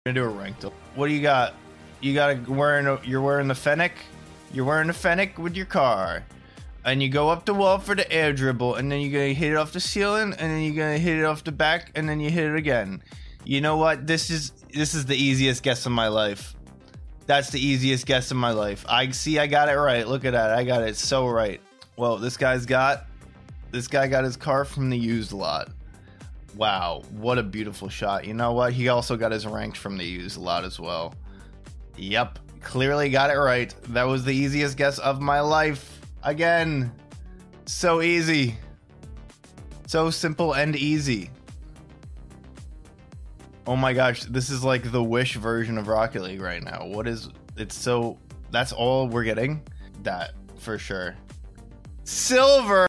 Gonna do a ranked. What do you got? You're wearing the Fennec. You're wearing the Fennec with your car, and you go up the wall for the air dribble, and then you're gonna hit it off the ceiling, and then you're gonna hit it off the back, and then you hit it again. You know what? This is the easiest guess of my life. That's the easiest guess of my life. I got it right. Look at that. I got it so right. Well, this guy got his car from the used lot. Wow, what a beautiful shot. You know what? He also got his ranked from the used lot as well. Yep, clearly got it right. That was the easiest guess of my life. Again, so easy. So simple and easy. Oh my gosh, this is like the Wish version of Rocket League right now. That's all we're getting? That, for sure. Silver!